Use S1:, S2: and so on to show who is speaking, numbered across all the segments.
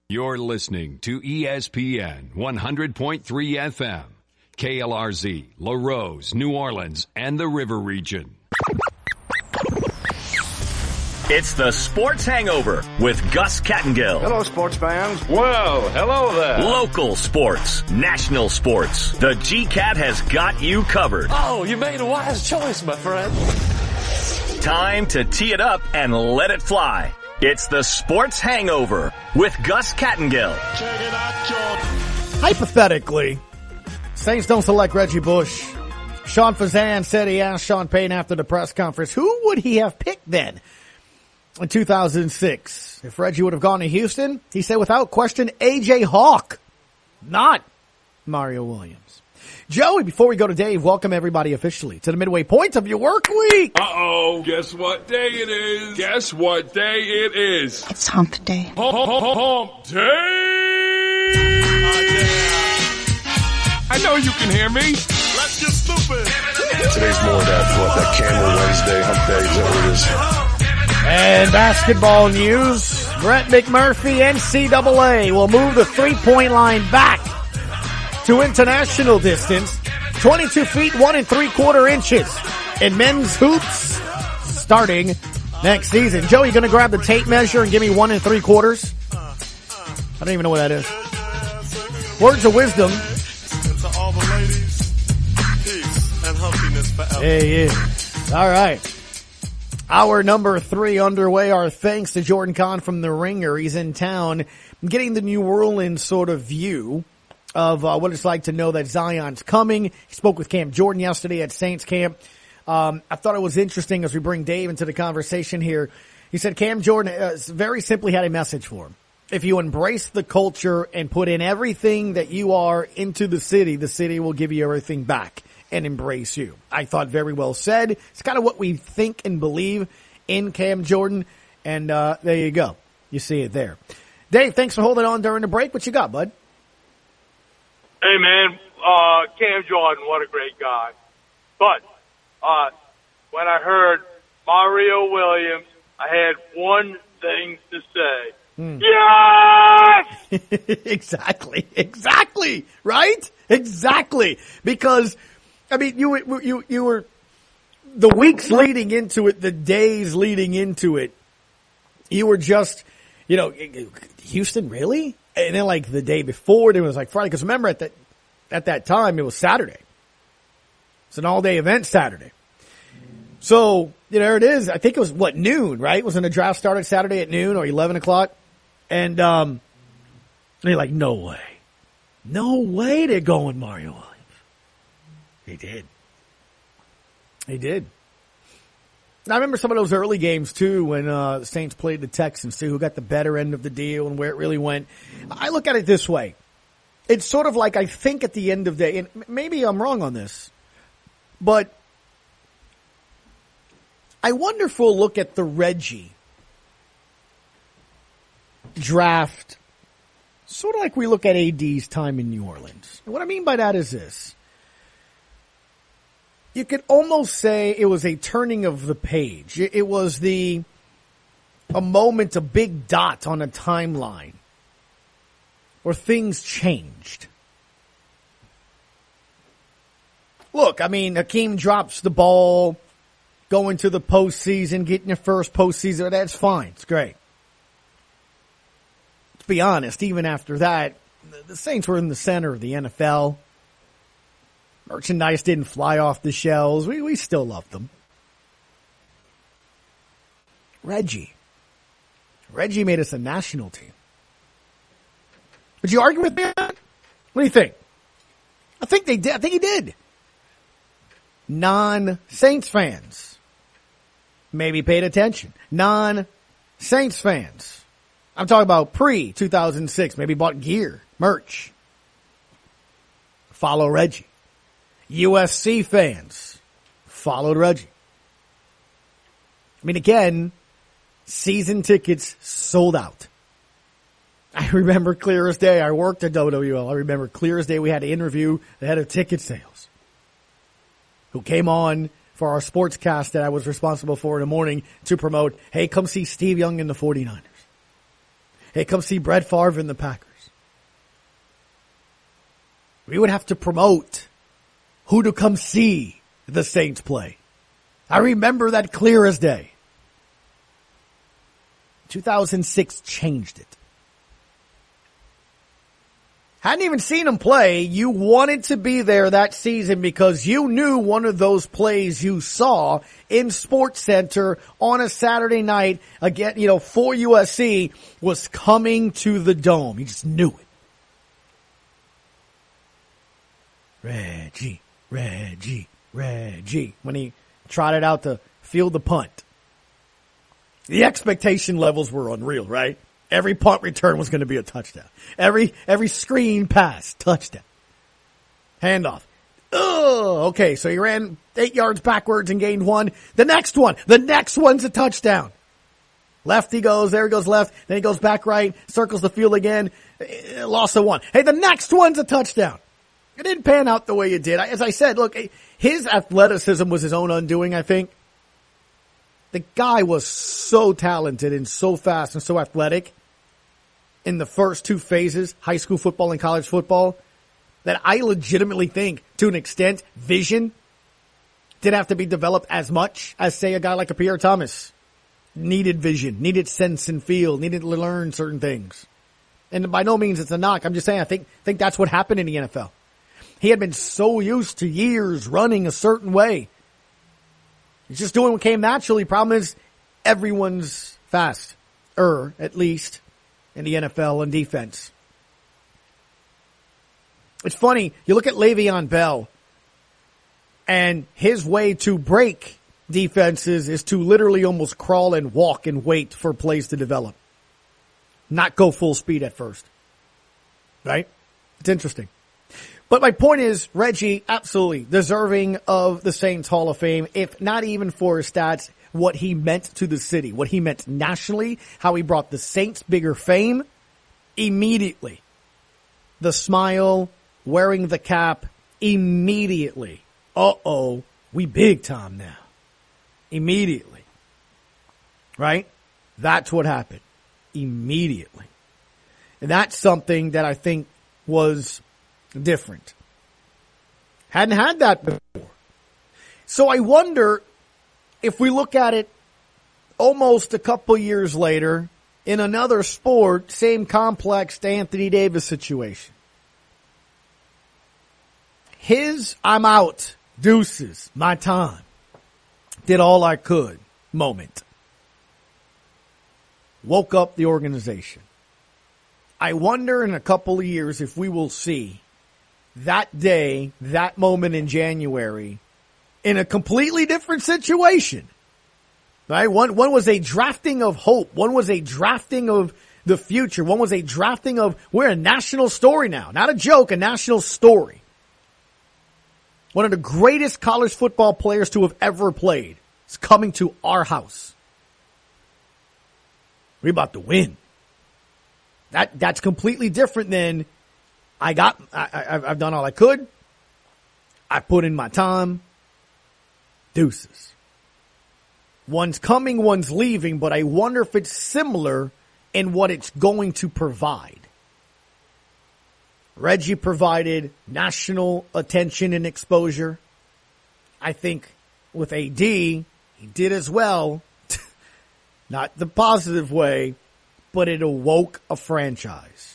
S1: You're listening to ESPN 100.3 FM, KLRZ, LaRose, New Orleans, and the River Region.
S2: It's the Sports Hangover with Gus Kattengill.
S3: Hello, sports fans.
S4: Well, hello there.
S2: Local sports, national sports. The GCAT has got you covered.
S5: Oh, you made a wise choice, my friend.
S2: Time to tee it up and let it fly. It's the Sports Hangover with Gus Kattengill.
S4: Check it out, Jordan.
S6: Hypothetically, Saints don't select Reggie Bush. Sean Fazan said he asked Sean Payton after the press conference, who would he have picked then in 2006? If Reggie would have gone to Houston, he said without question, A.J. Hawk, not Mario Williams. Joey, before we go to Dave, welcome everybody officially to the midway point of your work week.
S4: Uh-oh, guess what day it is? Guess what day it is?
S7: It's hump day.
S4: Hump day! I know you can hear me. Let's get stupid.
S3: Today's more that camera Wednesday, hump day, is that what it is?
S6: And basketball news, Brett McMurphy, NCAA will move the three-point line back to international distance, 22 feet, 1 3/4 inches in men's hoops starting next season. Joe, you going to grab the tape measure and give me 1 3/4? I don't even know what that is. Words of wisdom. There he is. All right. Hour number 3 underway. Our thanks to Jordan Kahn from The Ringer. He's in town getting the New Orleans sort of view of what it's like to know that Zion's coming. He spoke with Cam Jordan yesterday at Saints camp. I thought it was interesting as we bring Dave into the conversation here. He said Cam Jordan very simply had a message for him. If you embrace the culture and put in everything that you are into the city will give you everything back and embrace you. I thought very well said. It's kind of what we think and believe in Cam Jordan. And there you go. You see it there. Dave, thanks for holding on during the break. What you got, bud?
S8: Hey, man, Cam Jordan, what a great guy. But when I heard Mario Williams, I had one thing to say. Yes! Exactly,
S6: right? Exactly. Because, I mean, you were, the weeks leading into it, the days leading into it, you were just, Houston, really? And then like the day before, it was like Friday. Because remember at that time, it was Saturday. It's an all-day event Saturday. So, there it is. I think it was, noon, right? Wasn't the draft started Saturday at noon or 11 o'clock? And you're like, no way. No way they're going Mario Williams. They did. And I remember some of those early games, too, when the Saints played the Texans, too, who got the better end of the deal and where it really went. I look at it this way. It's sort of like I think at the end of the day, and maybe I'm wrong on this, but I wonder if we'll look at the Reggie draft sort of like we look at AD's time in New Orleans. And what I mean by that is this. You could almost say it was a turning of the page. It was a moment, a big dot on a timeline where things changed. Look, I mean, Hakeem drops the ball, going to the postseason, getting your first postseason. That's fine. It's great. Let's be honest, even after that, the Saints were in the center of the NFL. Merchandise didn't fly off the shelves. We still loved them. Reggie made us a national team. Would you argue with me on that? What do you think? I think they did. I think he did. Non-Saints fans maybe paid attention. Non-Saints fans, I'm talking about pre-2006, maybe bought gear, merch. Follow Reggie. USC fans followed Reggie. I mean, again, season tickets sold out. I remember clear as day. I worked at WWL. I remember clear as day we had to interview the head of ticket sales who came on for our sportscast that I was responsible for in the morning to promote, hey, come see Steve Young and the 49ers. hey, come see Brett Favre and the Packers. We would have to promote who to come see the Saints play. I remember that clear as day. 2006 changed it. Hadn't even seen them play. You wanted to be there that season because you knew one of those plays you saw in Sports Center on a Saturday night again, for USC was coming to the Dome. You just knew it. Reggie. When he trotted out to field the punt. The expectation levels were unreal, right? Every punt return was going to be a touchdown. Every screen pass, touchdown. Handoff. Okay, so he ran 8 yards backwards and gained 1. The next one's a touchdown. Left he goes, there he goes left, then he goes back right, circles the field again, loss of 1. Hey, the next one's a touchdown. It didn't pan out the way it did. As I said, look, his athleticism was his own undoing, I think. The guy was so talented and so fast and so athletic in the first 2 phases, high school football and college football, that I legitimately think, to an extent, vision didn't have to be developed as much as, say, a guy like a Pierre Thomas. Needed vision, needed sense and feel, needed to learn certain things. And by no means it's a knock. I'm just saying I think that's what happened in the NFL. He had been so used to years running a certain way. He's just doing what came naturally. Problem is, everyone's fast, at least in the NFL and defense. It's funny, you look at Le'Veon Bell, and his way to break defenses is to literally almost crawl and walk and wait for plays to develop. Not go full speed at first. Right? It's interesting. But my point is, Reggie, absolutely deserving of the Saints Hall of Fame, if not even for his stats, what he meant to the city, what he meant nationally, how he brought the Saints bigger fame, immediately. The smile, wearing the cap, immediately. We big time now. Immediately. Right? That's what happened. Immediately. And that's something that I think was different. Hadn't had that before. So I wonder if we look at it almost a couple years later in another sport, same complex to Anthony Davis situation. His I'm out, deuces, my time, did all I could moment. Woke up the organization. I wonder in a couple of years if we will see that day, that moment in January, in a completely different situation. Right? One was a drafting of hope. One was a drafting of the future. One was a drafting of, we're a national story now. Not a joke, a national story. One of the greatest college football players to have ever played is coming to our house. We're about to win. That's completely different than I've done all I could. I put in my time. Deuces. One's coming, one's leaving, but I wonder if it's similar in what it's going to provide. Reggie provided national attention and exposure. I think with AD, he did as well. Not the positive way, but it awoke a franchise.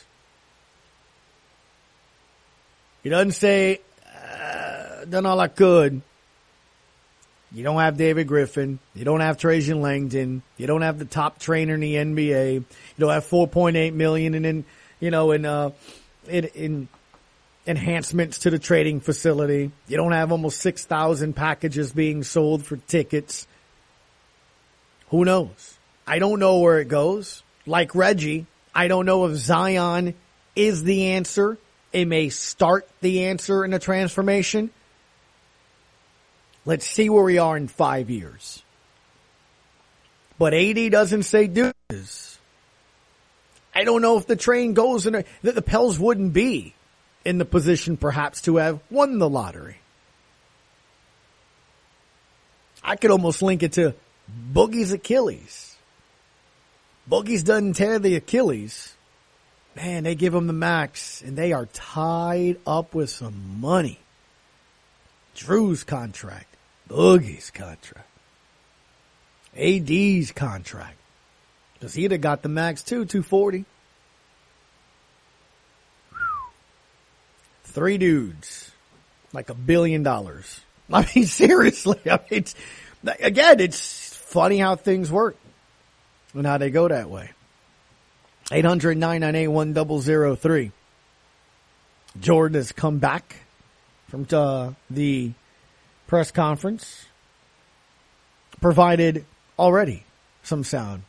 S6: He doesn't say, done all I could. You don't have David Griffin. You don't have Trajan Langdon. You don't have the top trainer in the NBA. You don't have $4.8 million in enhancements to the trading facility. You don't have almost 6,000 packages being sold for tickets. Who knows? I don't know where it goes. Like Reggie, I don't know if Zion is the answer. It may start the answer in a transformation. Let's see where we are in 5 years. But AD doesn't say deuces. I don't know if the train goes that the Pels wouldn't be in the position perhaps to have won the lottery. I could almost link it to Boogie's Achilles. Boogie's doesn't tear the Achilles. Man, they give him the max, and they are tied up with some money. Drew's contract, Boogie's contract, AD's contract. Because he'd have got the max too, $240. 3 dudes, like $1 billion. I mean, seriously. I mean, it's funny how things work and how they go that way. 800-998-1003. Jordan has come back from the press conference, provided already some sound.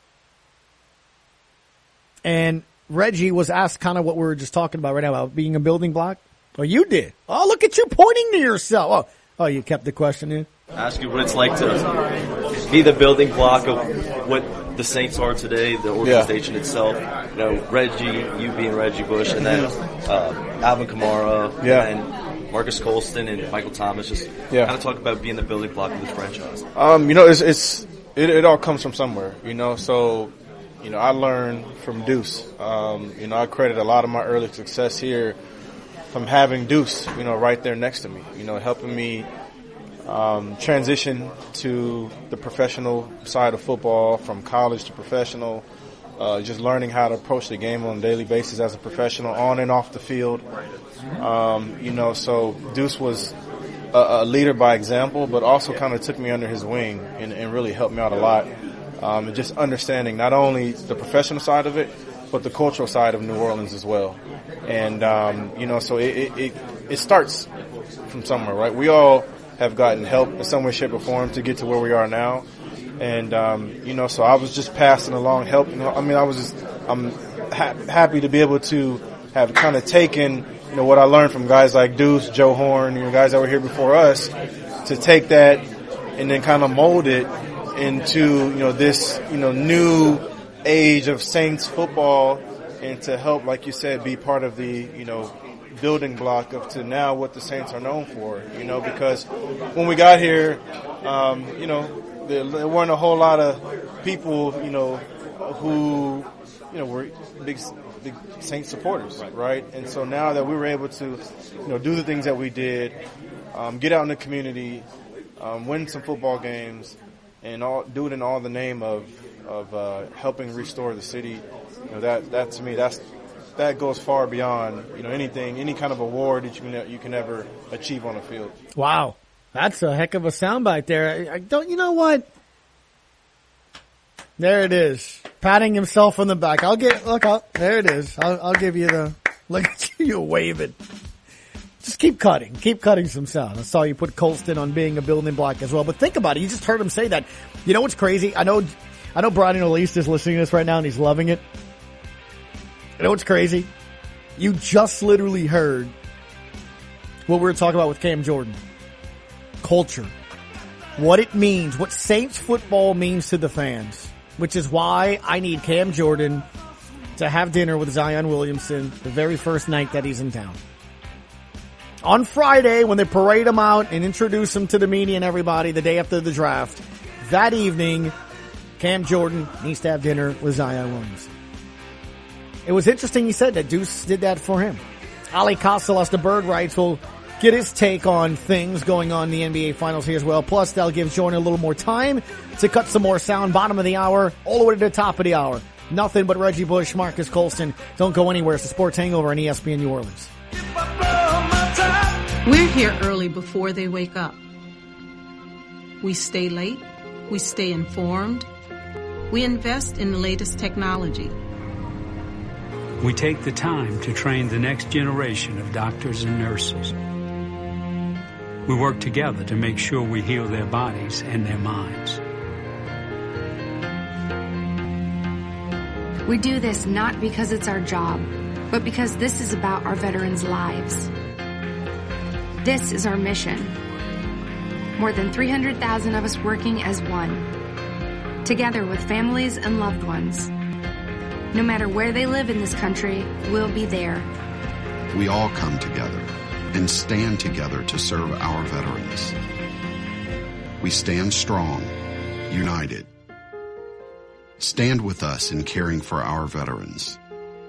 S6: And Reggie was asked kind of what we were just talking about right now, about being a building block. Oh, you did. Oh, look at you pointing to yourself. Oh, you kept the question in?
S7: Ask you what it's like to be the building block of what the Saints are today, the organization itself. You know, Reggie, you being Reggie Bush, and then Alvin Kamara, and Marcus Colston and Michael Thomas. Just kind of talk about being the building block of this franchise.
S9: You know, it all comes from somewhere. You know, so you know, I learned from Deuce. You know, I credit a lot of my early success here from having Deuce, you know, right there next to me, you know, helping me transition to the professional side of football, from college to professional, just learning how to approach the game on a daily basis as a professional, on and off the field. You know, so Deuce was a leader by example, but also kind of took me under his wing and really helped me out a lot. And just understanding not only the professional side of it, but the cultural side of New Orleans as well. And, you know, so it starts from somewhere, right? We all have gotten help in some way, shape, or form to get to where we are now. And, you know, so I was just passing along help. You know, I mean, I'm happy to be able to have kind of taken, you know, what I learned from guys like Deuce, Joe Horn, you know, guys that were here before us, to take that and then kind of mold it into, you know, this, you know, new age of Saints football, and to help, like you said, be part of the, you know, building block of to now what the Saints are known for, you know, because when we got here, you know, there weren't a whole lot of people, you know, who, you know, were big Saints supporters, right? And so now that we were able to, you know, do the things that we did, get out in the community, win some football games, and do it in all the name of helping restore the city, you know, that to me, that goes far beyond, you know, any kind of award that you can ever achieve on the field.
S6: Wow, that's a heck of a soundbite there. You know what? There it is, patting himself on the back. There it is. I'll give you the look at you waving. Just keep cutting some sound. I saw you put Colston on being a building block as well. But think about it. You just heard him say that. You know what's crazy? I know Brian O'Lease is listening to this right now and he's loving it. You know what's crazy? You just literally heard what we were talking about with Cam Jordan. Culture. What it means. What Saints football means to the fans. Which is why I need Cam Jordan to have dinner with Zion Williamson the very first night that he's in town. On Friday, when they parade him out and introduce him to the media and everybody the day after the draft, that evening, Cam Jordan needs to have dinner with Zion Williamson. It was interesting he said that Deuce did that for him. Ali Castelas, the Bird Rights, will get his take on things going on in the NBA Finals here as well. Plus, they'll give Jordan a little more time to cut some more sound. Bottom of the hour, all the way to the top of the hour. Nothing but Reggie Bush, Marcus Colston. Don't go anywhere. It's the Sports Hangover on ESPN New Orleans.
S10: We're here early before they wake up. We stay late. We stay informed. We invest in the latest technology.
S11: We take the time to train the next generation of doctors and nurses. We work together to make sure we heal their bodies and their minds.
S12: We do this not because it's our job, but because this is about our veterans' lives. This is our mission. More than 300,000 of us working as one, together with families and loved ones. No matter where they live in this country, we'll be there.
S13: We all come together and stand together to serve our veterans. We stand strong, united. Stand with us in caring for our veterans.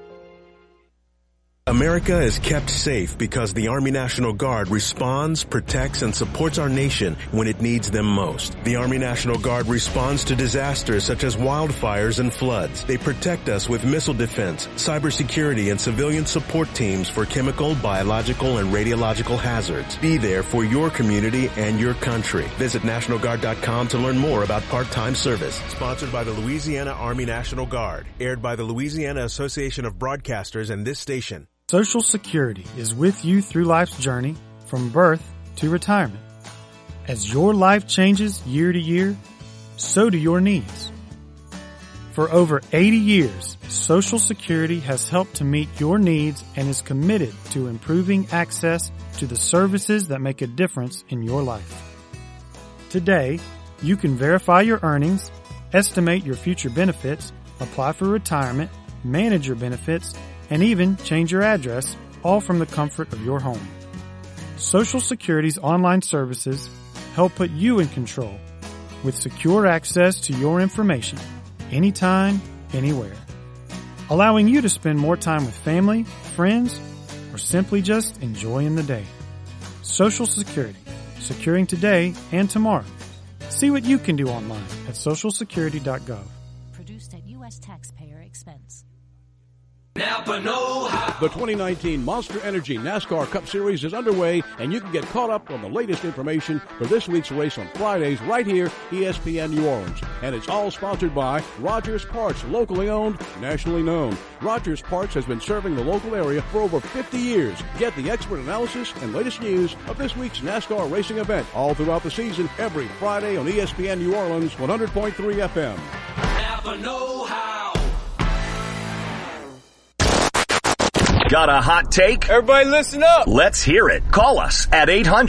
S14: America is kept safe because the Army National Guard responds, protects, and supports our nation when it needs them most. The Army National Guard responds to disasters such as wildfires and floods. They protect us with missile defense, cybersecurity, and civilian support teams for chemical, biological, and radiological hazards. Be there for your community and your country. Visit NationalGuard.com to learn more about part-time service. Sponsored by the Louisiana Army National Guard. Aired by the Louisiana Association of Broadcasters and this station.
S15: Social Security is with you through life's journey, from birth to retirement. As your life changes year to year, so do your needs. For over 80 years, Social Security has helped to meet your needs and is committed to improving access to the services that make a difference in your life. Today, you can verify your earnings, estimate your future benefits, apply for retirement, manage your benefits, and even change your address, all from the comfort of your home. Social Security's online services help put you in control with secure access to your information anytime, anywhere, allowing you to spend more time with family, friends, or simply just enjoying the day. Social Security, securing today and tomorrow. See what you can do online at socialsecurity.gov.
S16: Produced at U.S. taxpayer expense.
S17: Napa know-how. The 2019 Monster Energy NASCAR Cup Series is underway, and you can get caught up on the latest information for this week's race on Fridays right here, ESPN New Orleans. And it's all sponsored by Rogers Parts, locally owned, nationally known. Rogers Parts has been serving the local area for over 50 years. Get the expert analysis and latest news of this week's NASCAR racing event all throughout the season, every Friday on ESPN New Orleans 100.3 FM.
S2: Napa know-how. Got a hot take?
S4: Everybody listen up.
S2: Let's hear it. Call us at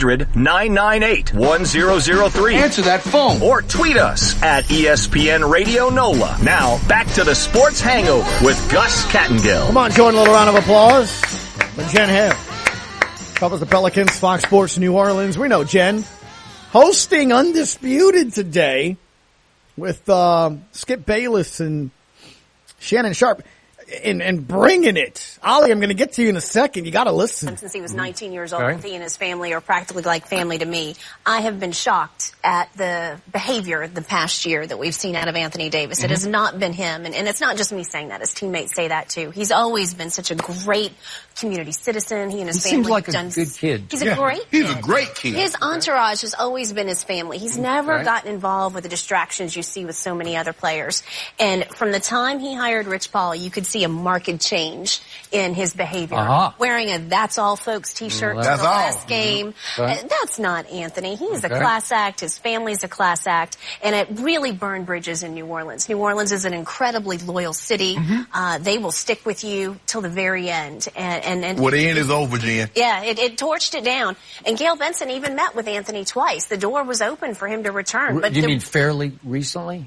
S2: 800-998-1003.
S4: Answer that phone.
S2: Or tweet us at ESPN Radio NOLA. Now, back to the Sports Hangover with Gus Kattengill.
S6: Come on, join a little round of applause for Jen Hale. Covers the Pelicans, Fox Sports New Orleans. We know Jen. Hosting Undisputed today with Skip Bayless and Shannon Sharp. And bringing it. Ollie, I'm going to get to you in a second. You got to listen.
S18: Since he was 19 years old, he and his family are practically like family to me. I have been shocked at the behavior the past year that we've seen out of Anthony Davis. Mm-hmm. It has not been him. And it's not just me saying that. His teammates say that, too. He's always been such a great community citizen. He and his family
S19: seems like
S18: have done
S19: a good kid.
S18: He's a great kid.
S19: He's a great kid.
S18: His entourage has always been his family. He's never gotten involved with the distractions you see with so many other players. And from the time he hired Rich Paul, you could see a marked change in his behavior. Wearing a That's All Folks t-shirt to the last game. That's not Anthony. He's a class act. His family's a class act. And it really burned bridges in New Orleans. New Orleans is an incredibly loyal city. They will stick with you till the very end. And
S19: well, the end is over, Jen.
S18: Yeah, it torched it down. And Gail Benson even met with Anthony twice. The door was open for him to return.
S19: But you mean fairly recently?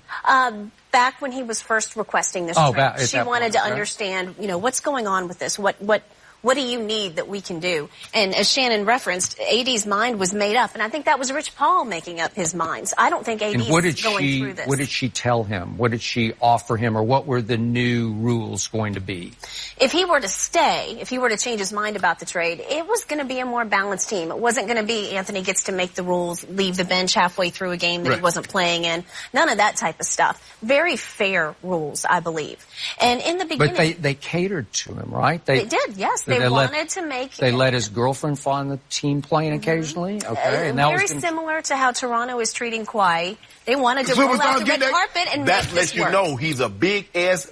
S18: Back when he was first requesting this trip, she wanted to understand, what's going on with this? What do you need that we can do? And as Shannon referenced, AD's mind was made up, and I think that was Rich Paul making up his minds. I don't think AD's going through this.
S19: What did she tell him? What did she offer him, or what were the new rules going to be?
S18: If he were to stay, if he were to change his mind about the trade, it was going to be a more balanced team. It wasn't going to be Anthony gets to make the rules, leave the bench halfway through a game that he wasn't playing in. None of that type of stuff. Very fair rules, I believe. And in the beginning...
S19: But they catered to him, right?
S18: They did, yes. They wanted to make...
S19: They let his girlfriend fly on the team plane occasionally? Okay. And that
S18: very similar to how Toronto is treating Kawhi. They wanted to roll out the red carpet and make this work. That
S19: lets you know he's a big S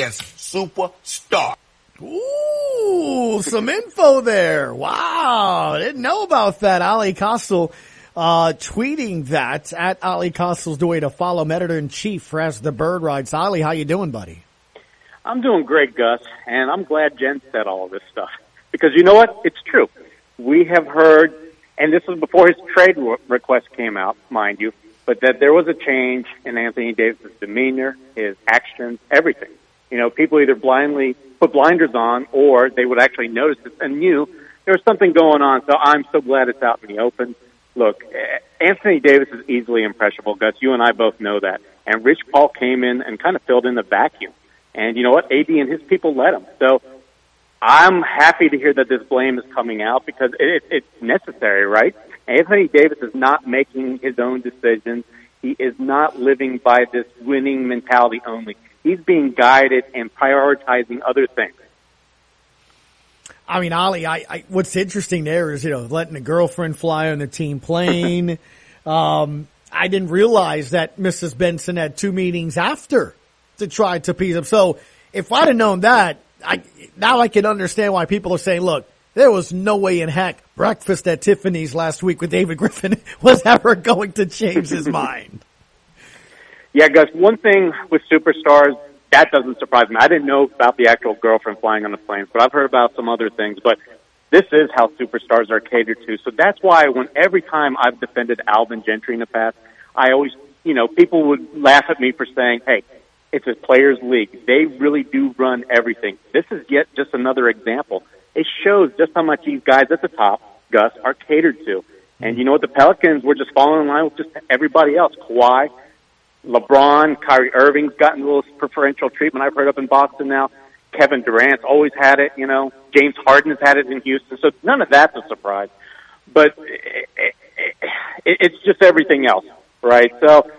S19: superstar.
S6: Ooh, some info there. Wow. I didn't know about that. Ali Kostel tweeting that at Ali Kostel's the way to follow him, editor-in-chief for As the Bird Rides. Ali, how you doing, buddy?
S20: I'm doing great, Gus, and I'm glad Jen said all of this stuff. Because you know what? It's true. We have heard, and this was before his trade request came out, mind you, but that there was a change in Anthony Davis' demeanor, his actions, everything. People either blindly put blinders on or they would actually notice it and knew there was something going on. So I'm so glad it's out in the open. Look, Anthony Davis is easily impressionable, Gus. You and I both know that. And Rich Paul came in and kind of filled in the vacuum. And you know what? AD and his people let him. So I'm happy to hear that this blame is coming out because it's necessary, right? Anthony Davis is not making his own decisions. He is not living by this winning mentality only. He's being guided and prioritizing other things.
S6: I mean, Ollie, what's interesting there is, letting a girlfriend fly on the team plane. I didn't realize that Mrs. Benson had 2 meetings after to try to appease him. So if I'd have known that, now I can understand why people are saying, look, there was no way in heck breakfast at Tiffany's last week with David Griffin was ever going to change his mind.
S20: Yeah, Gus, one thing with superstars, that doesn't surprise me. I didn't know about the actual girlfriend flying on the planes, but I've heard about some other things. But this is how superstars are catered to. So that's why every time I've defended Alvin Gentry in the past, I always, people would laugh at me for saying, hey, it's a players' league. They really do run everything. This is yet just another example. It shows just how much these guys at the top, Gus, are catered to. And you know what? The Pelicans were just falling in line with just everybody else. Kawhi, LeBron, Kyrie Irving's gotten a little preferential treatment I've heard up in Boston now. Kevin Durant's always had it, James Harden has had it in Houston. So none of that's a surprise. But it's just everything else, right? So,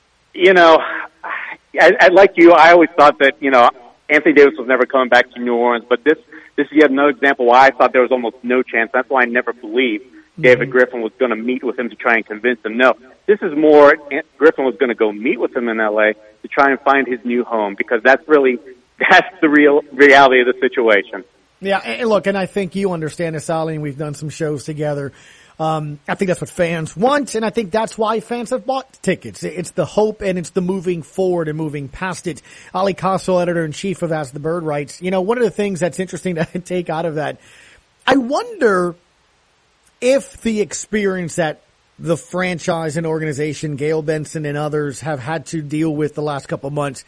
S20: I like you, I always thought that, Anthony Davis was never coming back to New Orleans, but this is yet another example why I thought there was almost no chance. That's why I never believed David Griffin was going to meet with him to try and convince him. No, this is more, Griffin was going to go meet with him in L.A. to try and find his new home because that's the real reality of the situation.
S6: Yeah, and look, and I think you understand this, Ollie, and we've done some shows together. I think that's what fans want, and I think that's why fans have bought tickets. It's the hope and it's the moving forward and moving past it. Ollie Kosel, editor-in-chief of As the Bird writes, one of the things that's interesting to take out of that, I wonder if the experience that the franchise and organization, Gail Benson and others, have had to deal with the last couple of months,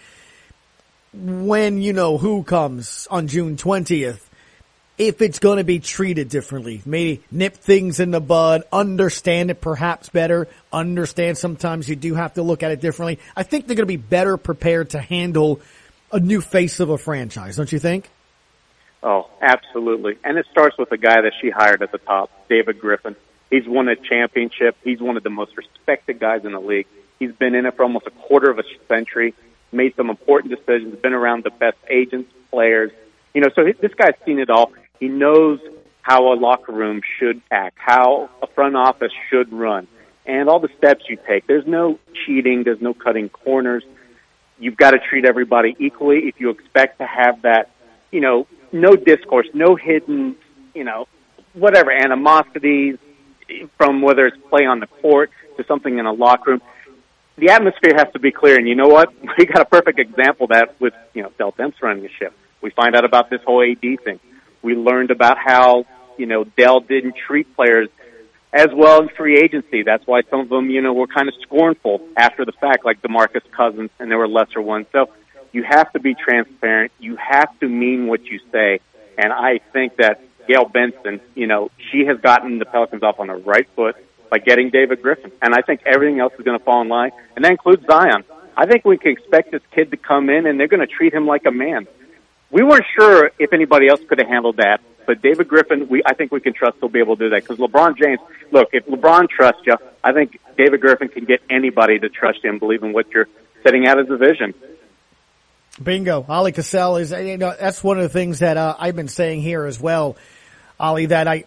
S6: when who comes on June 20th, if it's going to be treated differently, maybe nip things in the bud, understand it perhaps better, understand sometimes you do have to look at it differently. I think they're going to be better prepared to handle a new face of a franchise, don't you think?
S20: Oh, absolutely. And it starts with the guy that she hired at the top, David Griffin. He's won a championship. He's one of the most respected guys in the league. He's been in it for almost a quarter of a century, made some important decisions, been around the best agents, players. So this guy's seen it all. He knows how a locker room should act, how a front office should run, and all the steps you take. There's no cheating. There's no cutting corners. You've got to treat everybody equally if you expect to have that, no discourse, no hidden, whatever, animosities from whether it's play on the court to something in a locker room. The atmosphere has to be clear, and you know what? We got a perfect example of that with, Del Demps running the ship. We find out about this whole AD thing. We learned about how, Dell didn't treat players as well in free agency. That's why some of them, were kind of scornful after the fact, like DeMarcus Cousins, and there were lesser ones. So you have to be transparent. You have to mean what you say. And I think that Gail Benson, she has gotten the Pelicans off on the right foot by getting David Griffin. And I think everything else is going to fall in line. And that includes Zion. I think we can expect this kid to come in, and they're going to treat him like a man. We weren't sure if anybody else could have handled that, but David Griffin, I think we can trust he'll be able to do that. Because LeBron James, look, if LeBron trusts you, I think David Griffin can get anybody to trust you and believe in what you're setting out as a vision.
S6: Bingo. Ollie Kosel is, that's one of the things that I've been saying here as well, Ollie, that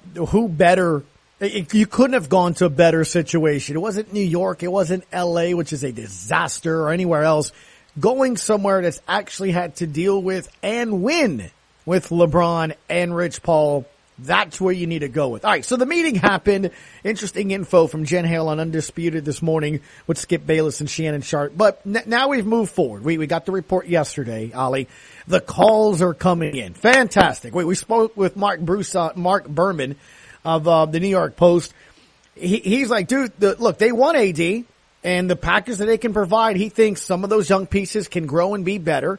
S6: you couldn't have gone to a better situation. It wasn't New York. It wasn't L.A., which is a disaster, or anywhere else. Going somewhere that's actually had to deal with and win with LeBron and Rich Paul, that's where you need to go with. All right, so the meeting happened. Interesting info from Jen Hale on Undisputed this morning with Skip Bayless and Shannon Sharp. But now we've moved forward. We got the report yesterday, Ollie. The calls are coming in. Fantastic. We spoke with Mark Berman of the New York Post. He's like, dude, look, they want AD. And the package that they can provide, he thinks some of those young pieces can grow and be better.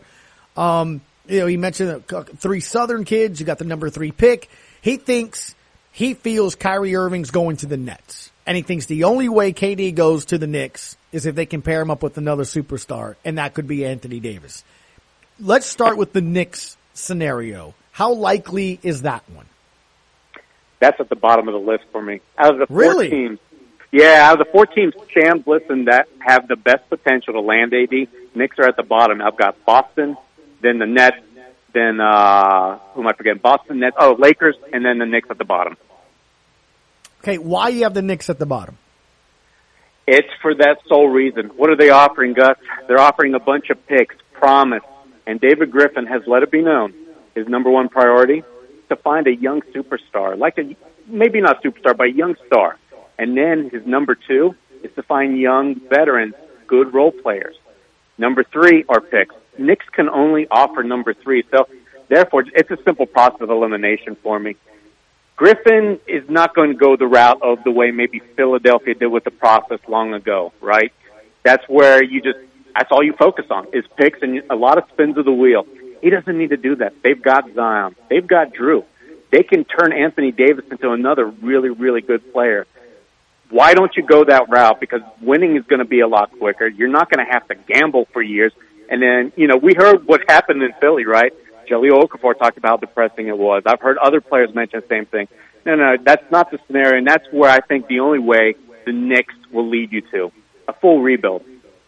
S6: He mentioned 3 Southern kids. You got the number 3 pick. He feels Kyrie Irving's going to the Nets. And he thinks the only way KD goes to the Knicks is if they can pair him up with another superstar, and that could be Anthony Davis. Let's start with the Knicks scenario. How likely is that one?
S20: That's at the bottom of the list for me. Out of the
S6: Really?
S20: 4 teams, yeah, out of the 4 teams Shams listed that have the best potential to land AD, Knicks are at the bottom. I've got Boston, then the Nets, then who am I forgetting? Boston, Nets, Lakers, and then the Knicks at the bottom.
S6: Okay, why you have the Knicks at the bottom?
S20: It's for that sole reason. What are they offering, Gus? They're offering a bunch of picks, promise, and David Griffin has let it be known his number one priority to find a young superstar, maybe not superstar, but a young star. And then his number 2 is to find young veterans, good role players. Number 3 are picks. Knicks can only offer number 3, so therefore it's a simple process of elimination for me. Griffin is not going to go the route of the way maybe Philadelphia did with the process long ago, right? That's where that's all you focus on is picks and a lot of spins of the wheel. He doesn't need to do that. They've got Zion. They've got Drew. They can turn Anthony Davis into another really, really good player. Why don't you go that route? Because winning is going to be a lot quicker. You're not going to have to gamble for years. And then, we heard what happened in Philly, right? Jahlil Okafor talked about how depressing it was. I've heard other players mention the same thing. No, that's not the scenario, and that's where I think the only way the Knicks will lead you to a full rebuild.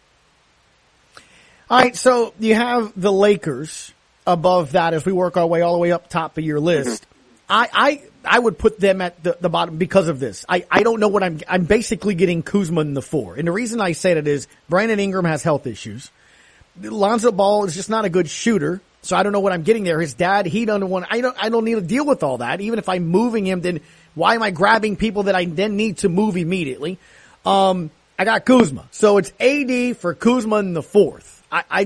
S6: All right, so you have the Lakers above that as we work our way all the way up top of your list. Mm-hmm. I would put them at the bottom because of this. I don't know what I'm basically getting Kuzma in the 4. And the reason I say that is Brandon Ingram has health issues. Lonzo Ball is just not a good shooter. So I don't know what I'm getting there. His dad, he doesn't want, I don't need to deal with all that. Even if I'm moving him, then why am I grabbing people that I then need to move immediately? I got Kuzma. So it's AD for Kuzma in the 4th.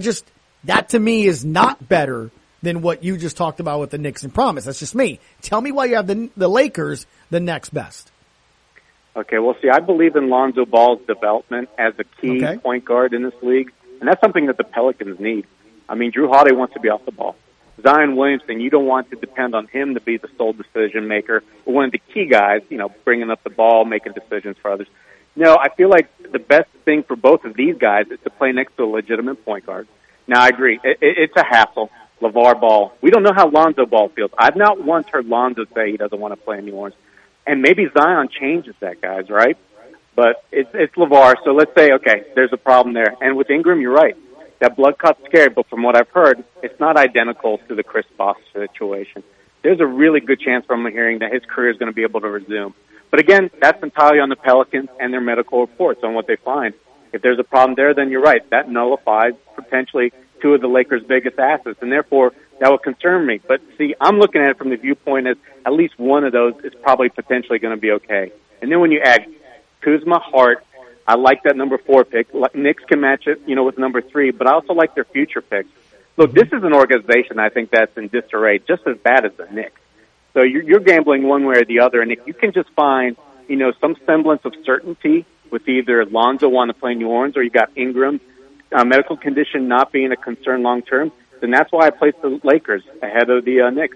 S6: That to me is not better than what you just talked about with the Knicks and Promise. That's just me. Tell me why you have the Lakers the next best.
S20: Okay, well, see, I believe in Lonzo Ball's development as a key point guard in this league, and that's something that the Pelicans need. I mean, Drew Holiday wants to be off the ball. Zion Williamson, you don't want to depend on him to be the sole decision maker, or one of the key guys, bringing up the ball, making decisions for others. No, I feel like the best thing for both of these guys is to play next to a legitimate point guard. Now, I agree. It's a hassle. LeVar Ball. We don't know how Lonzo Ball feels. I've not once heard Lonzo say he doesn't want to play in New Orleans. And maybe Zion changes that, guys, right? But it's LeVar, so let's say, okay, there's a problem there. And with Ingram, you're right. That blood clot's scary, but from what I've heard, it's not identical to the Chris Bosh situation. There's a really good chance from hearing that his career is going to be able to resume. But again, that's entirely on the Pelicans and their medical reports on what they find. If there's a problem there, then you're right. That nullifies potentially 2 of the Lakers' biggest assets, and therefore that would concern me. But see, I'm looking at it from the viewpoint as at least one of those is probably potentially going to be okay. And then when you add Kuzma, Hart, I like that number 4 pick. Knicks can match it, with number 3, but I also like their future picks. Look, this is an organization I think that's in disarray, just as bad as the Knicks. So you're gambling one way or the other, and if you can just find, some semblance of certainty with either Lonzo wanting to play New Orleans or you got Ingram, medical condition not being a concern long term, then that's why I placed the Lakers ahead of the Knicks.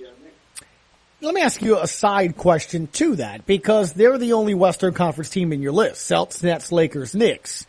S6: Let me ask you a side question to that, because they're the only Western Conference team in your list. Celtics, Nets, Lakers, Knicks.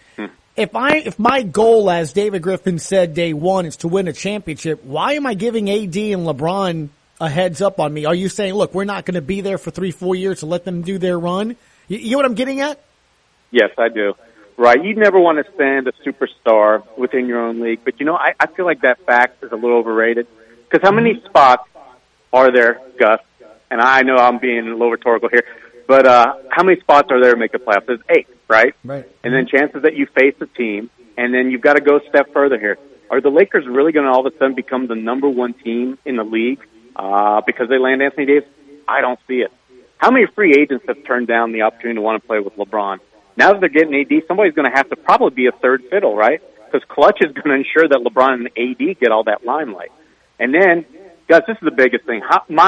S6: If my goal, as David Griffin said day one, is to win a championship, why am I giving AD and LeBron a heads up on me? Are you saying, look, we're not going to be there for 3-4 years to let them do their run? You know what I'm getting at?
S20: Yes, I do. Right. You never want to send a superstar within your own league. But, I feel like that fact is a little overrated. Because how many spots are there, Gus? And I know I'm being a little rhetorical here. But how many spots are there to make the playoffs? There's 8, right?
S6: Right.
S20: And then chances that you face a team, and then you've got to go a step further here. Are the Lakers really going to all of a sudden become the number 1 team in the league because they land Anthony Davis? I don't see it. How many free agents have turned down the opportunity to want to play with LeBron? Now that they're getting AD, somebody's going to have to probably be a third fiddle, right? Because Clutch is going to ensure that LeBron and AD get all that limelight. And then, guys, this is the biggest thing.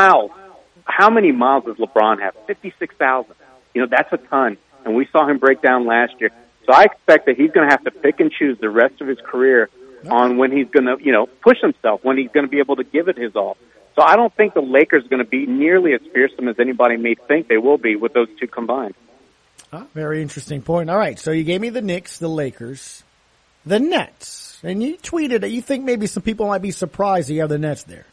S20: How many miles does LeBron have? 56,000. That's a ton. And we saw him break down last year. So I expect that he's going to have to pick and choose the rest of his career on when he's going to, push himself, when he's going to be able to give it his all. So I don't think the Lakers are going to be nearly as fearsome as anybody may think they will be with those two combined.
S6: Very interesting point. All right, so you gave me the Knicks, the Lakers, the Nets, and you tweeted that you think maybe some people might be surprised that you have the Nets there.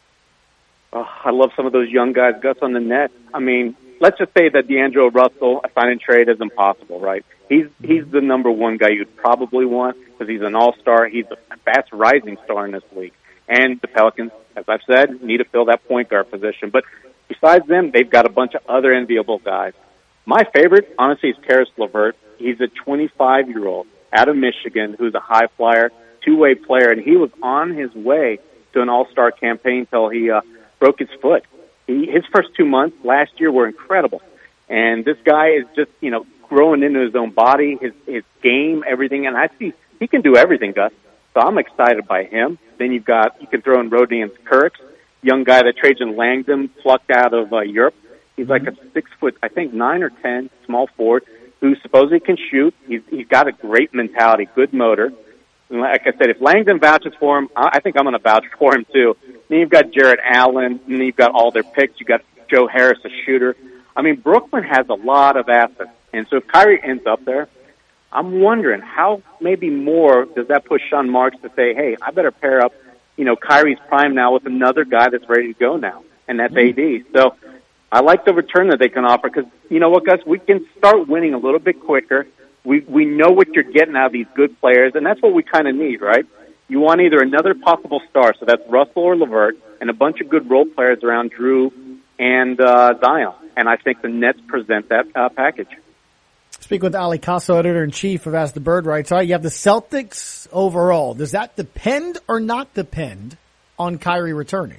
S20: I love some of those young guys, Gus, on the Nets. I mean, let's just say that D'Angelo Russell, a sign and trade is impossible, right? He's the number one guy you'd probably want because he's an all-star. He's a fast rising star in this league. And the Pelicans, as I've said, need to fill that point guard position. But besides them, they've got a bunch of other enviable guys. My favorite, honestly, is Karis LeVert. He's a 25-year-old out of Michigan who's a high flyer, two-way player, and he was on his way to an all-star campaign until he broke his foot. His first 2 months last year were incredible. And this guy is just, growing into his own body, his game, everything. And I see he can do everything, Gus. So I'm excited by him. Then you can throw in Rodion Kurtz, young guy that Trajan Langdon plucked out of Europe. He's like a 6 foot, I think 9 or 10, small forward who supposedly can shoot. He's got a great mentality, good motor. And like I said, if Langdon vouches for him, I think I'm going to vouch for him too. Then you've got Jarrett Allen, and then you've got all their picks. You've got Joe Harris, a shooter. I mean, Brooklyn has a lot of assets. And so if Kyrie ends up there, I'm wondering how maybe more does that push Sean Marks to say, hey, I better pair up, Kyrie's prime now with another guy that's ready to go now, and that's AD. So I like the return that they can offer because, you know what, Gus, we can start winning a little bit quicker. We know what you're getting out of these good players, and that's what we kind of need, right? You want either another possible star, so that's Russell or LeVert, and a bunch of good role players around Drew and Zion. And I think the Nets present that package.
S6: Speak with Ali Casso, editor-in-chief of As the Bird writes. All right, you have the Celtics overall. Does that depend or not depend on Kyrie returning?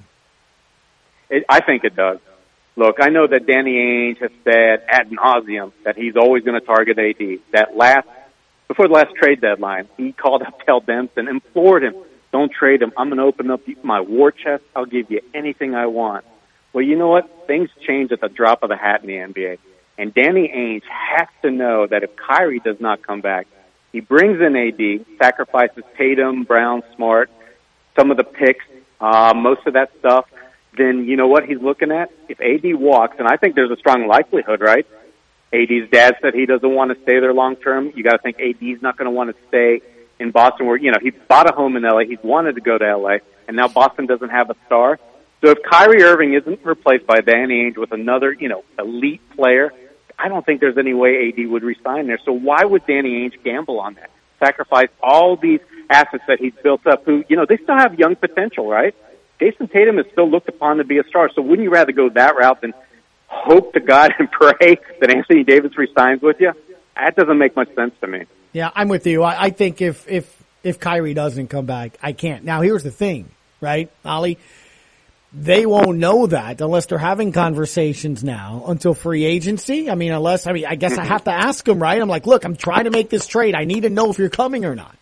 S20: I think it does. Look, I know that Danny Ainge has said ad nauseum that he's always going to target AD. Before the last trade deadline, he called up Tel Denson, implored him, don't trade him. I'm going to open up my war chest. I'll give you anything I want. Well, you know what? Things change at the drop of the hat in the NBA. And Danny Ainge has to know that if Kyrie does not come back, he brings in AD, sacrifices Tatum, Brown, Smart, some of the picks, most of that stuff, then you know what he's looking at? If AD walks, and I think there's a strong likelihood, right? AD's dad said he doesn't want to stay there long term. You got to think AD's not going to want to stay in Boston where, he bought a home in LA. He's wanted to go to LA, and now Boston doesn't have a star. So if Kyrie Irving isn't replaced by Danny Ainge with another, elite player, I don't think there's any way AD would resign there. So why would Danny Ainge gamble on that? Sacrifice all these assets that he's built up who, they still have young potential, right? Jason Tatum is still looked upon to be a star. So wouldn't you rather go that route than hope to God and pray that Anthony Davis resigns with you? That doesn't make much sense to me.
S6: Yeah, I'm with you. I think if Kyrie doesn't come back, I can't. Now, here's the thing, right, Ali? They won't know that unless they're having conversations now until free agency. I guess I have to ask them, right? I'm like, look, I'm trying to make this trade. I need to know if you're coming or not.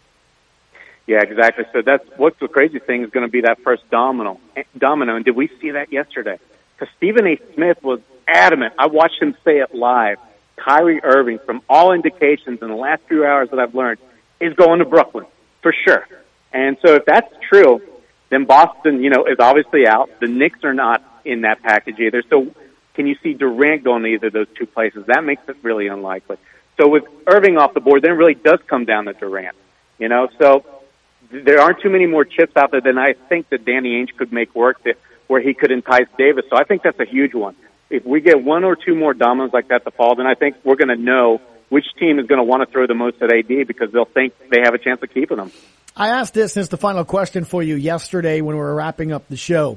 S20: Yeah, exactly. So that's what's the crazy thing is going to be that first domino. And did we see that yesterday? Because Stephen A. Smith was adamant. I watched him say it live. Kyrie Irving, from all indications in the last few hours that I've learned, is going to Brooklyn for sure. And so if that's true, then Boston, is obviously out. The Knicks are not in that package either. So can you see Durant going to either of those two places? That makes it really unlikely. So with Irving off the board, then it really does come down to Durant. So there aren't too many more chips out there than I think that Danny Ainge could make work where he could entice Davis. So I think that's a huge one. If we get one or two more dominoes like that to fall, then I think we're going to know which team is going to want to throw the most at AD because they'll think they have a chance of keeping him.
S6: I asked this as the final question for you yesterday when we were wrapping up the show.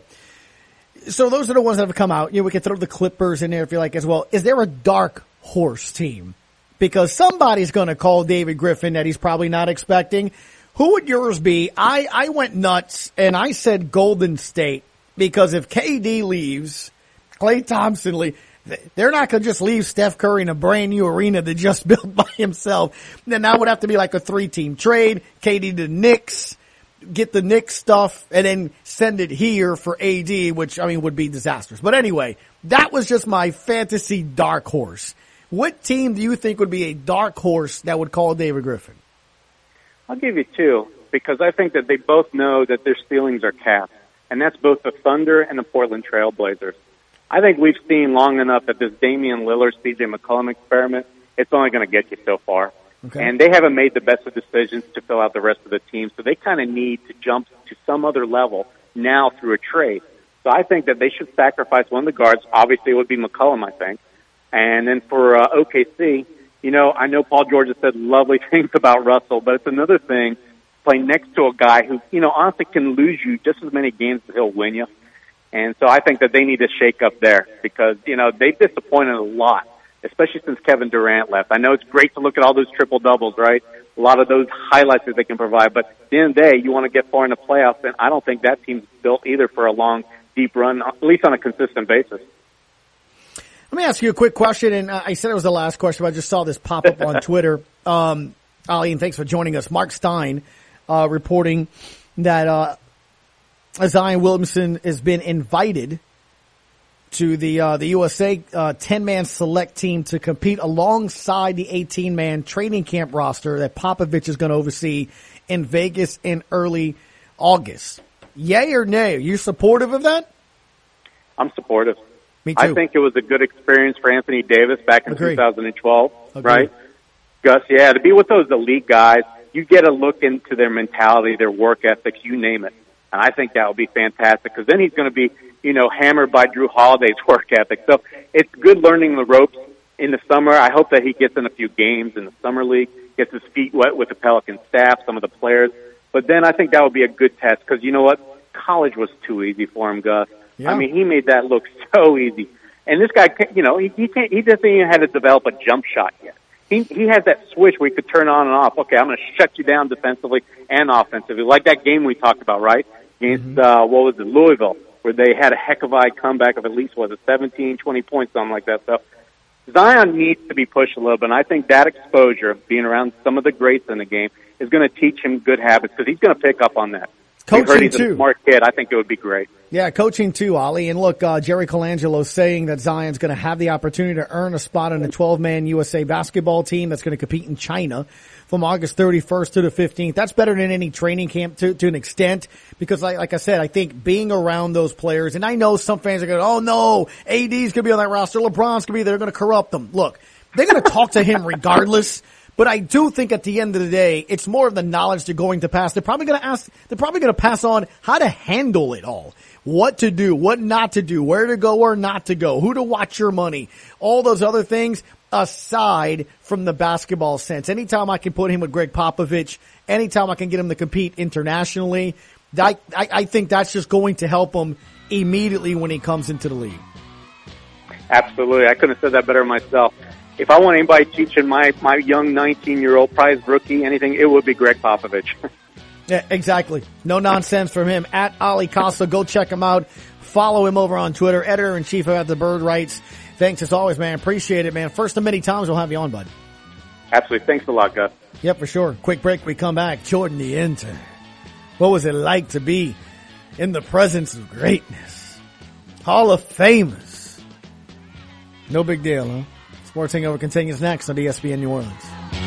S6: So those are the ones that have come out. We can throw the Clippers in there if you like as well. Is there a dark horse team? Because somebody's going to call David Griffin that he's probably not expecting. Who would yours be? I went nuts and I said Golden State because if KD leaves, Klay Thompson leaves, they're not going to just leave Steph Curry in a brand new arena that just built by himself. Then that would have to be like a 3-team trade. KD to the Knicks, get the Knicks stuff, and then send it here for AD, which, would be disastrous. But anyway, that was just my fantasy dark horse. What team do you think would be a dark horse that would call David Griffin?
S20: I'll give you two, because I think that they both know that their ceilings are capped, and that's both the Thunder and the Portland Trail Blazers. I think we've seen long enough that this Damian Lillard, CJ McCollum experiment it's only going to get you so far.
S6: Okay.
S20: And they haven't made the best of decisions to fill out the rest of the team, so they kind of need to jump to some other level now through a trade. So I think that they should sacrifice one of the guards. Obviously, it would be McCollum, I think. And then for OKC, you know, I know Paul George has said lovely things about Russell, but it's another thing playing next to a guy who, you know, honestly can lose you just as many games as he'll win you. And so I think that they need to shake up there because, you know, they've disappointed a lot, especially since Kevin Durant left. I know it's great to look at all those triple-doubles, right? A lot of those highlights that they can provide, but at the end of the day, you want to get far in the playoffs, and I don't think that team's built either for a long, deep run, at least on a consistent basis.
S6: Let me ask you a quick question, and I said it was the last question, but I just saw this pop up on Twitter. Ali, and thanks for joining us. Mark Stein reporting that Zion Williamson has been invited to the USA 10-man select team to compete alongside the 18-man training camp roster that Popovich is going to oversee in Vegas in early August. Yay or nay? Are you supportive of that?
S20: I'm supportive.
S6: Me too.
S20: I think it was a good experience for Anthony Davis back in 2012, right? Gus, yeah, to be with those elite guys, you get a look into their mentality, their work ethics, you name it. And I think that would be fantastic because then he's going to be, you know, hammered by Drew Holiday's work ethic. So it's good learning the ropes in the summer. I hope that he gets in a few games in the summer league, gets his feet wet with the Pelican staff, some of the players. But then I think that would be a good test because you know what? College was too easy for him, Gus. Yeah. I mean, he made that look so easy. And this guy, you know, he doesn't even have to develop a jump shot yet. He has that switch where he could turn on and off. Okay, I'm going to shut you down defensively and offensively, like that game we talked about, right? Against, what was it, Louisville, where they had a heck of a comeback of at least, 17, 20 points, something like that. So Zion needs to be pushed a little bit, and I think that exposure, being around some of the greats in the game, is going to teach him good habits because he's going to pick up on that.
S6: Coaching
S20: he's a smart kid. I think it would be great.
S6: Yeah, coaching too, Ali. And look, Jerry Colangelo saying that Zion's going to have the opportunity to earn a spot on the 12-man USA basketball team that's going to compete in China from August 31st to the 15th. That's better than any training camp to an extent because, like I said, I think being around those players, and I know some fans are going, oh no, AD's going to be on that roster, LeBron's going to be there, they're going to corrupt them. Look, they're going to talk to him regardless. But I do think at the end of the day, it's more of the knowledge they're going to pass. They're probably going to pass on how to handle it all. What to do, what not to do, where to go or not to go, who to watch your money, all those other things aside from the basketball sense. Anytime I can put him with Greg Popovich, anytime I can get him to compete internationally, I think that's just going to help him immediately when he comes into the league.
S20: Absolutely. I couldn't have said that better myself. If I want anybody teaching my young 19-year-old prize rookie anything, it would be Greg Popovich.
S6: Yeah, exactly. No nonsense from him. At Ali Costa, go check him out. Follow him over on Twitter, editor-in-chief of At the Bird Writes. Thanks as always, man. Appreciate it, man. First of many times we'll have you on, bud.
S20: Absolutely. Thanks a lot, Gus.
S6: Yep, for sure. Quick break. We come back. Jordan the intern. What was it like to be in the presence of greatness? Hall of Famers. No big deal, huh? Sports Hangover continues next on ESPN New Orleans.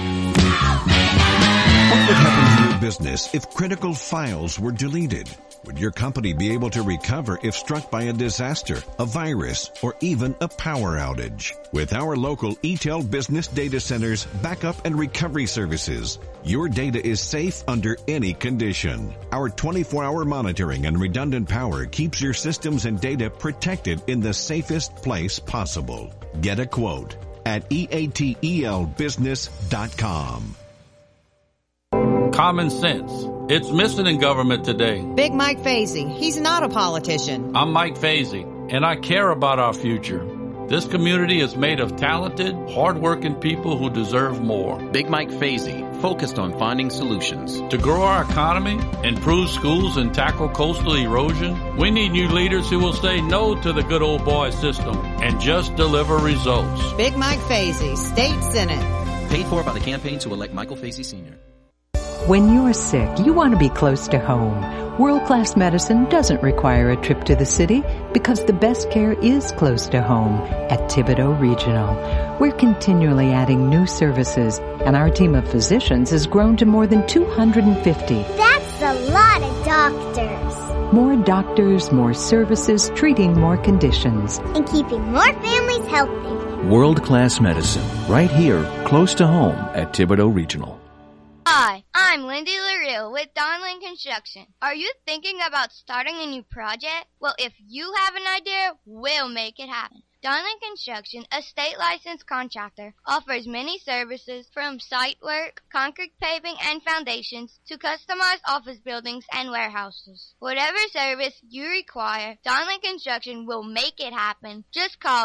S21: What would happen to your business if critical files were deleted? Would your company be able to recover if struck by a disaster, a virus, or even a power outage? With our local ETEL Business Data Center's backup and recovery services, your data is safe under any condition. Our 24-hour monitoring and redundant power keeps your systems and data protected in the safest place possible. Get a quote at EATELbusiness.com.
S22: Common sense. It's missing in government today.
S23: Big Mike Fazy. He's not a politician.
S22: I'm Mike Fazy, and I care about our future. This community is made of talented, hardworking people who deserve more.
S24: Big Mike Fazy, focused on finding solutions.
S22: To grow our economy, improve schools, and tackle coastal erosion, we need new leaders who will say no to the good old boy system and just deliver results.
S23: Big Mike Fazy, State Senate.
S24: Paid for by the campaign to elect Michael Fazy Sr.
S25: When you're sick, you want to be close to home. World-class medicine doesn't require a trip to the city because the best care is close to home at Thibodaux Regional. We're continually adding new services, and our team of physicians has grown to more than 250.
S26: That's a lot of doctors.
S25: More doctors, more services, treating more conditions.
S26: And keeping more families healthy.
S2: World-class medicine, right here, close to home at Thibodeau Regional.
S1: Hi, I'm Lindy LaRue with Donlin Construction. Are you thinking about starting a new project? Well, if you have an idea, we'll make it happen. Donlin Construction, a state-licensed contractor, offers many services from site work, concrete paving and foundations, to customized office buildings and warehouses. Whatever service you require, Donlin Construction will make it happen. Just call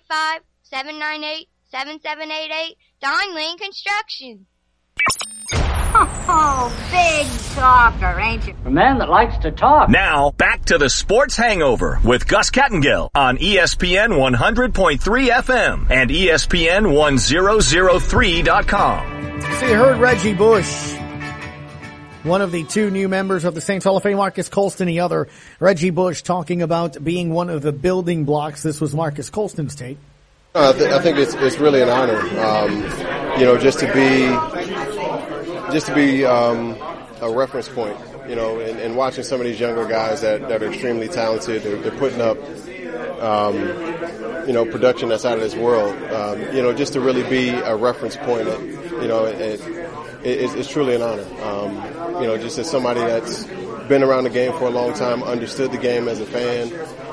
S1: 985-798-7788, Donlin Construction.
S3: Oh, big talker, ain't you?
S5: A man that likes to talk.
S2: Now, back to the Sports Hangover with Gus Kattengill on ESPN 100.3 FM and ESPN 1003.com.
S6: So you heard Reggie Bush, one of the two new members of the Saints Hall of Fame, Marques Colston, the other, Reggie Bush, talking about being one of the building blocks. This was Marques Colston's take.
S7: I think it's really an honor, just to be a reference point, and watching some of these younger guys that are extremely talented. They're putting up, production that's out of this world. Just to really be a reference point. It's truly an honor. Just as somebody that's been around the game for a long time, understood the game as a fan,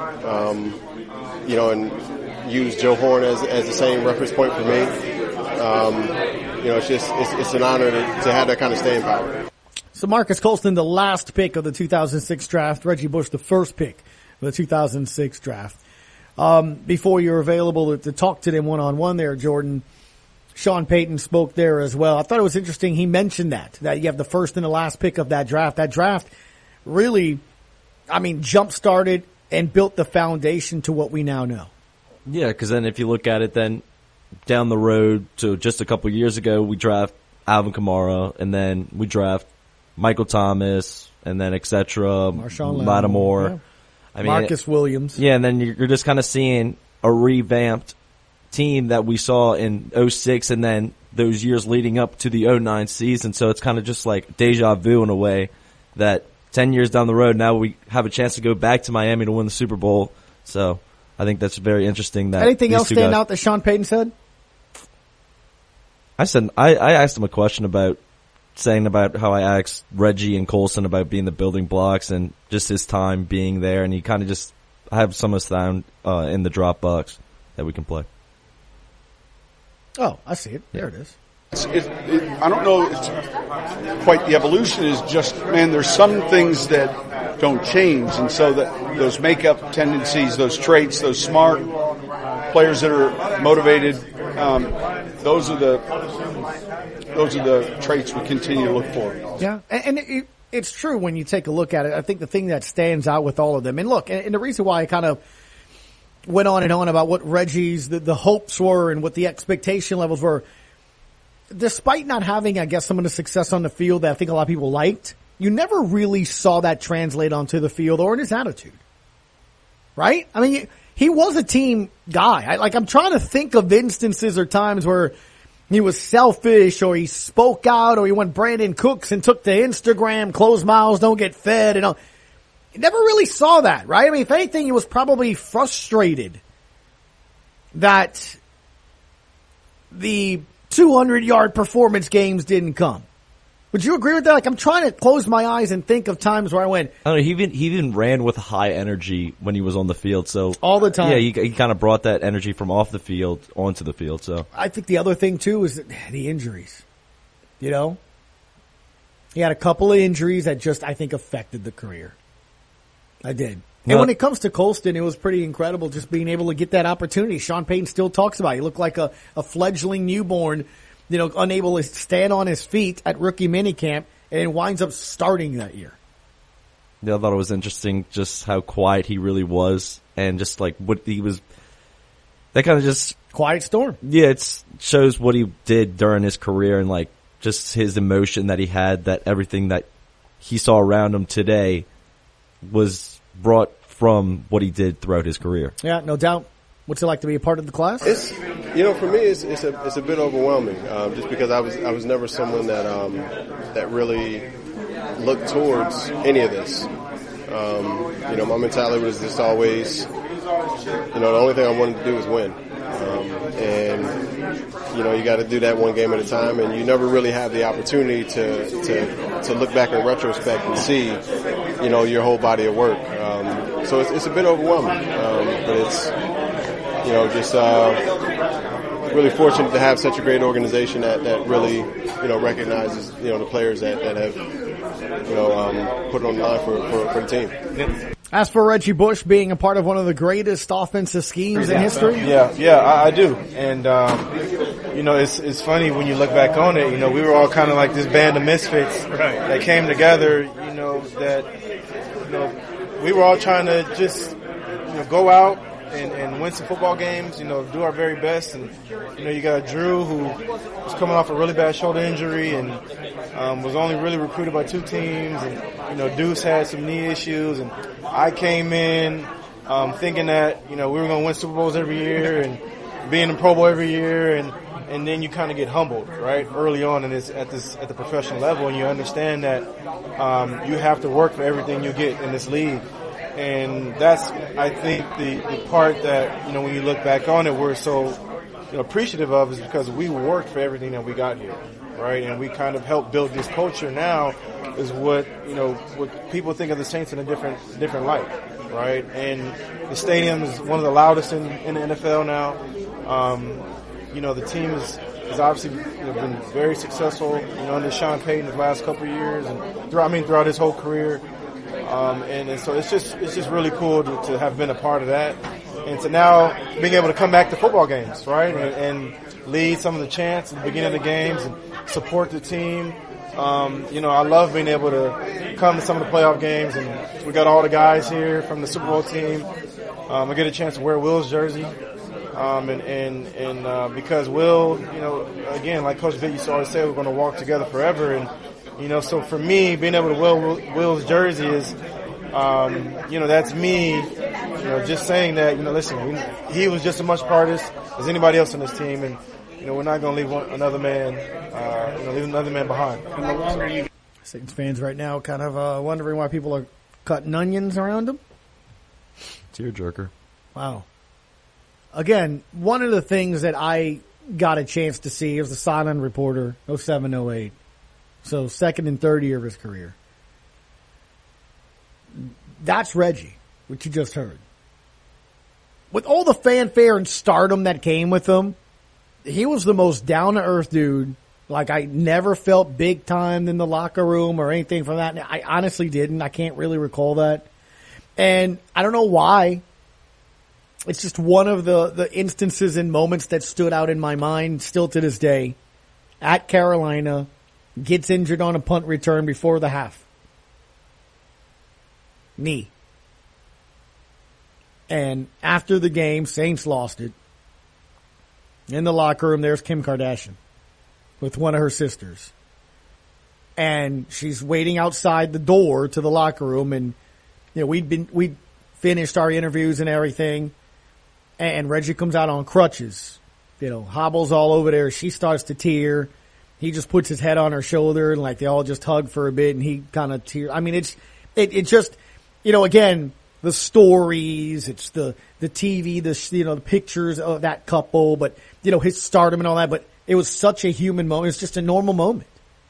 S7: and used Joe Horn as the same reference point for me. It's an honor to have that kind of staying power.
S6: So Marques Colston, the last pick of the 2006 draft. Reggie Bush, the first pick of the 2006 draft. Before you're available to talk to them one-on-one there, Jordan, Sean Payton spoke there as well. I thought it was interesting. He mentioned that you have the first and the last pick of that draft. That draft really, jump-started and built the foundation to what we now know.
S8: Yeah, because then if you look at it, then down the road to just a couple years ago, we draft Alvin Kamara, and then we draft Michael Thomas, and then et cetera, Lattimore.
S6: Yeah. Marcus Williams.
S8: Yeah, and then you're just kind of seeing a revamped team that we saw in 06 and then those years leading up to the 09 season. So it's kind of just like deja vu in a way that 10 years down the road, now we have a chance to go back to Miami to win the Super Bowl. So I think that's very interesting. That
S6: anything else stand out that Sean Payton said?
S8: I asked him a question about how I asked Reggie and Colston about being the building blocks and just his time being there, and he kind of just have some of us down in the Dropbox that we can play.
S6: Oh, I see it. There it is.
S9: I don't know. It's quite the evolution is just, man, there's some things that don't change. And so that those makeup tendencies, those traits, those smart players that are motivated, those are the traits we continue to look for.
S6: Yeah. And it's true when you take a look at it. I think the thing that stands out with all of them, and look, and the reason why I kind of went on and on about what Reggie's, the hopes were and what the expectation levels were, despite not having, I guess, some of the success on the field that I think a lot of people liked, you never really saw that translate onto the field or in his attitude. Right? I mean, he was a team guy. I'm trying to think of instances or times where he was selfish or he spoke out or he went Brandon Cooks and took to Instagram, closed mouths, don't get fed, and all. You never really saw that, right? I mean, if anything, he was probably frustrated that the 200-yard performance games didn't come. Would you agree with that? I'm trying to close my eyes and think of times where I went.
S8: I don't know. He even ran with high energy when he was on the field. So
S6: all the time.
S8: Yeah, he kind of brought that energy from off the field onto the field. So
S6: I think the other thing too is the injuries. He had a couple of injuries that just, I think, affected the career. I did. And when it comes to Colston, it was pretty incredible just being able to get that opportunity. Sean Payton still talks about it. He looked like a fledgling newborn, unable to stand on his feet at rookie minicamp, and winds up starting that year.
S8: Yeah, I thought it was interesting just how quiet he really was, and just like what he was. That kind of just
S6: quiet storm.
S8: Yeah, it shows what he did during his career and like just his emotion that he had. That everything that he saw around him today was brought from what he did throughout his career.
S6: Yeah, no doubt. What's it like to be a part of the class?
S7: It's for me, it's a bit overwhelming, just because I was never someone that really looked towards any of this. My mentality was just always, the only thing I wanted to do was win. and you got to do that one game at a time, and you never really have the opportunity to look back in retrospect and see, your whole body of work. So it's a bit overwhelming, but it's, just really fortunate to have such a great organization that really, recognizes, the players that have, put it on the line for the team.
S6: As for Reggie Bush being a part of one of the greatest offensive schemes in history?
S5: Yeah, I do. And, it's funny when you look back on it, we were all kind of like this band of misfits that came together, we were all trying to just, go out and win some football games, do our very best. And, you got Drew, who was coming off a really bad shoulder injury and was only really recruited by 2 teams. And, Deuce had some knee issues. And I came in thinking that, we were going to win Super Bowls every year and be in the Pro Bowl every year. And then you kind of get humbled, right, early on at the professional level. And you understand that you have to work for everything you get in this league. And that's, I think, the part that, when you look back on it, we're so appreciative of is because we worked for everything that we got here, right? And we kind of helped build this culture now is what people think of the Saints in a different light, right? And the stadium is one of the loudest in the NFL now. The team is obviously been very successful, under Sean Payton the last couple of years and throughout his whole career. And so it's just really cool to have been a part of that, and to now being able to come back to football games, right, and lead some of the chants at the beginning of the games and support the team. I love being able to come to some of the playoff games, and we got all the guys here from the Super Bowl team. I get a chance to wear Will's jersey, and because Will, again, like Coach Vitt used to always say, we're going to walk together forever, and. So for me, being able to wear Will's jersey is, that's me, just saying that, listen, he was just as much part of this as anybody else on this team, and, we're not going to leave another man behind.
S6: Saints fans right now kind of wondering why people are cutting onions around them.
S8: Tearjerker.
S6: Wow. Again, one of the things that I got a chance to see as a sideline reporter, 07-08. So second and third year of his career. That's Reggie, which you just heard. With all the fanfare and stardom that came with him, he was the most down-to-earth dude. Like, I never felt big time in the locker room or anything from that. I honestly didn't. I can't really recall that. And I don't know why. It's just one of the instances and moments that stood out in my mind still to this day. At Carolina, gets injured on a punt return before the half. Knee. And after the game, Saints lost it. In the locker room, there's Kim Kardashian with one of her sisters. And she's waiting outside the door to the locker room, and we'd finished our interviews and everything, and Reggie comes out on crutches. Hobbles all over there. She starts to tear. He just puts his head on her shoulder, and like they all just hug for a bit, and he kind of tears. I mean, it just, again, the stories, it's the TV, the pictures of that couple, but his stardom and all that. But it was such a human moment. It's just a normal moment,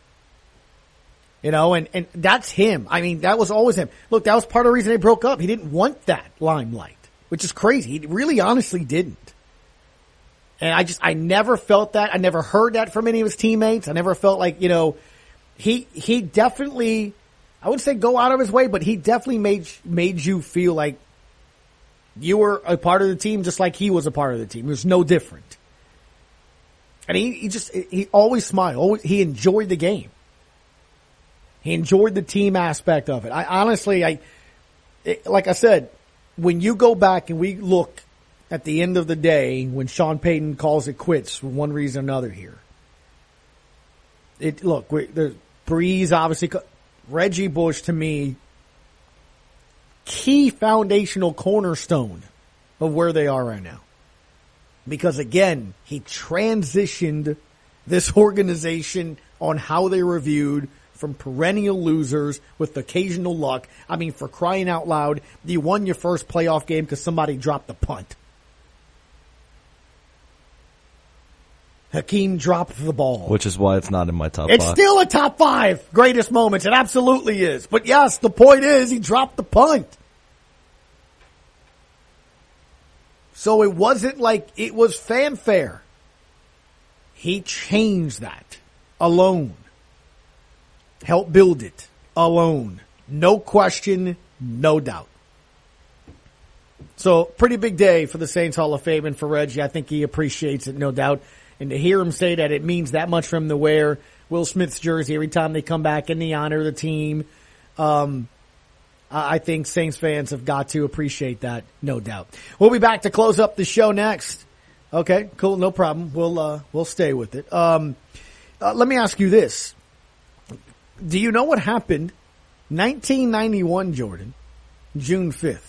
S6: and that's him. I mean, that was always him. Look, that was part of the reason they broke up. He didn't want that limelight, which is crazy. He really, honestly didn't. And I never felt that. I never heard that from any of his teammates. I never felt like, he definitely, I wouldn't say go out of his way, but he definitely made you feel like you were a part of the team just like he was a part of the team. It was no different. And he always smiled. He enjoyed the game. He enjoyed the team aspect of it. Like I said, when you go back and we look at the end of the day, when Sean Payton calls it quits for one reason or another here, there's Breeze, obviously, Reggie Bush, to me, key foundational cornerstone of where they are right now. Because again, he transitioned this organization on how they were viewed from perennial losers with occasional luck. I mean, for crying out loud, you won your first playoff game because somebody dropped the punt. Hakeem dropped the ball.
S8: Which is why it's not in my top
S6: It's
S8: 5.
S6: still a top 5 greatest moments. It absolutely is. But yes, the point is he dropped the punt. So it wasn't like it was fanfare. He changed that alone. Helped build it alone. No question, no doubt. So pretty big day for the Saints Hall of Fame and for Reggie. I think he appreciates it, no doubt. And to hear him say that it means that much for him to wear Will Smith's jersey every time they come back in the honor of the team, I think Saints fans have got to appreciate that, no doubt. We'll be back to close up the show next. Okay, cool, no problem. We'll stay with it. Let me ask you this. Do you know what happened 1991, Jordan, June 5th?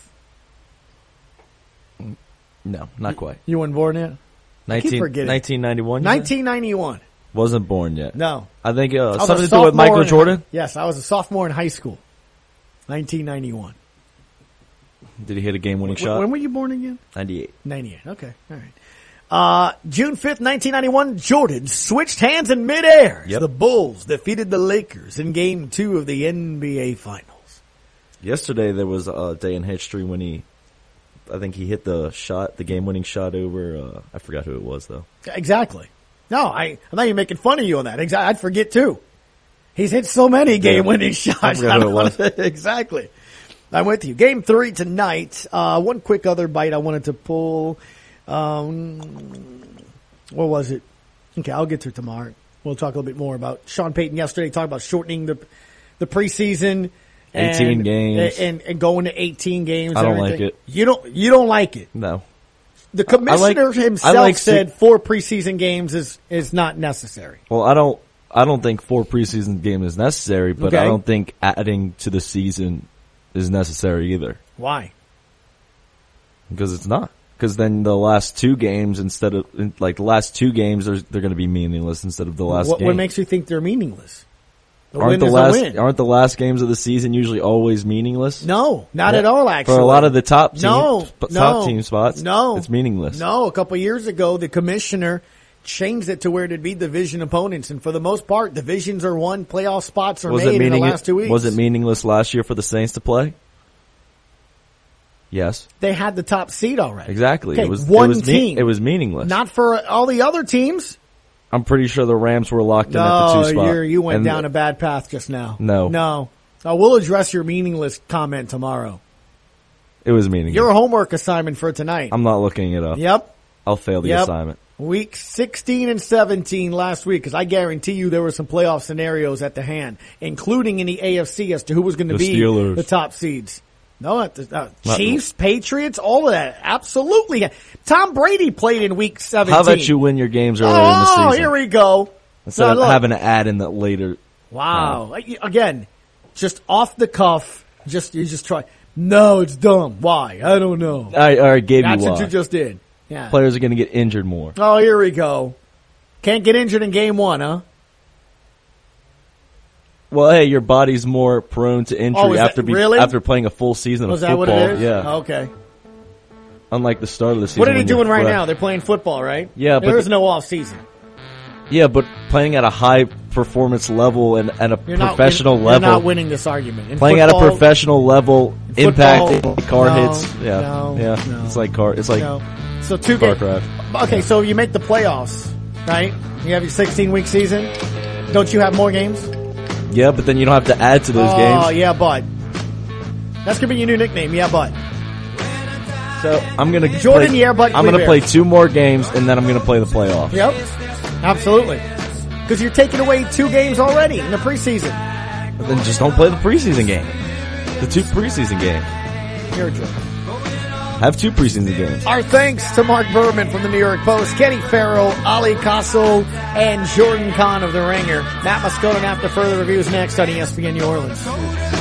S8: No, not quite.
S6: You weren't born yet?
S8: 1991?
S6: 1991.
S8: Wasn't born yet.
S6: No.
S8: I think something to do with Michael Jordan?
S6: Yes, I was a sophomore in high school. 1991.
S8: Did he hit a game-winning shot?
S6: When were you born again?
S8: 98.
S6: 98. Okay. All right. June 5th, 1991, Jordan switched hands in midair.
S8: Yep.
S6: The Bulls defeated the Lakers in Game 2 of the NBA Finals.
S8: Yesterday there was a day in history when I think he hit the game-winning shot over, I forgot who it was, though.
S6: Exactly. No, I'm not even making fun of you on that. I'd forget, too. He's hit so many game-winning shots.
S8: I forgot who it was.
S6: Exactly. I'm with you. Game 3 tonight. One quick other bite I wanted to pull. What was it? Okay, I'll get to it tomorrow. We'll talk a little bit more about Sean Payton yesterday, talking about shortening the preseason.
S8: 18 games.
S6: And going to 18 games.
S8: I don't like it.
S6: You don't like it?
S8: No.
S6: The commissioner himself said 4 preseason games is not necessary.
S8: Well, I don't think 4 preseason games is necessary, but I don't think adding to the season is necessary either.
S6: Why?
S8: Because it's not. Because then the last 2 games they're going to be meaningless instead of the last game.
S6: What makes you think they're meaningless?
S8: Aren't the last games of the season usually always meaningless?
S6: No, not at all, actually.
S8: For a lot of the top team spots,
S6: no,
S8: it's meaningless.
S6: No, a couple of years ago, the commissioner changed it to where it'd be division opponents, and for the most part, divisions are won, playoff spots are made in the last 2 weeks.
S8: Was it meaningless last year for the Saints to play? Yes.
S6: They had the top seed already.
S8: Exactly.
S6: Okay,
S8: it was
S6: team.
S8: It was meaningless.
S6: Not for all the other teams.
S8: I'm pretty sure the Rams were locked in at the 2 spot.
S6: You went down a bad path just now.
S8: No.
S6: We'll address your meaningless comment tomorrow.
S8: It was meaningless.
S6: Your homework assignment for tonight.
S8: I'm not looking it up.
S6: Yep.
S8: I'll fail the assignment.
S6: Week 16 and 17 last week, because I guarantee you there were some playoff scenarios at the hand, including in the AFC as to who was going to be
S8: Steelers.
S6: The top seeds. No, Chiefs, Patriots, all of that. Absolutely. Tom Brady played in week 17.
S8: How about you win your games earlier in the season?
S6: Oh, here we go.
S8: Instead of having to add in the later.
S6: Wow. Again, just off the cuff. You just try. No, it's dumb. Why? I don't know.
S8: I gave you why.
S6: That's what you just did. Yeah.
S8: Players are going to get injured more.
S6: Oh, here we go. Can't get injured in game 1, huh?
S8: Well, hey, your body's more prone to injury after playing a full season of football.
S6: Was that what it is?
S8: Yeah.
S6: Okay.
S8: Unlike the start of the season.
S6: What are they doing right now? They're playing football, right?
S8: Yeah, but
S6: there's no off season.
S8: Yeah, but playing at a high performance level and at a professional level.
S6: You're not winning this argument.
S8: Playing at a professional level, impacting car hits. Yeah. It's like car. It's like
S6: So 2 games. Okay, so you make the playoffs, right? You have your 16-week season. Don't you have more games?
S8: Yeah, but then you don't have to add to those games.
S6: Oh, yeah, but. That's going to be your new nickname, yeah, but.
S8: So I'm going to
S6: I'm
S8: going to play 2 more games, and then I'm going to play the playoffs.
S6: Yep, absolutely. Because you're taking away 2 games already in the preseason.
S8: But then just don't play the preseason game. The 2 preseason games.
S6: You're a jerk.
S8: Have 2 preseason games.
S6: Our thanks to Mark Berman from the New York Post, Kenny Farrell, Ali Castle, and Jordan Kahn of The Ringer. Matt Moscona after further reviews next on ESPN New Orleans.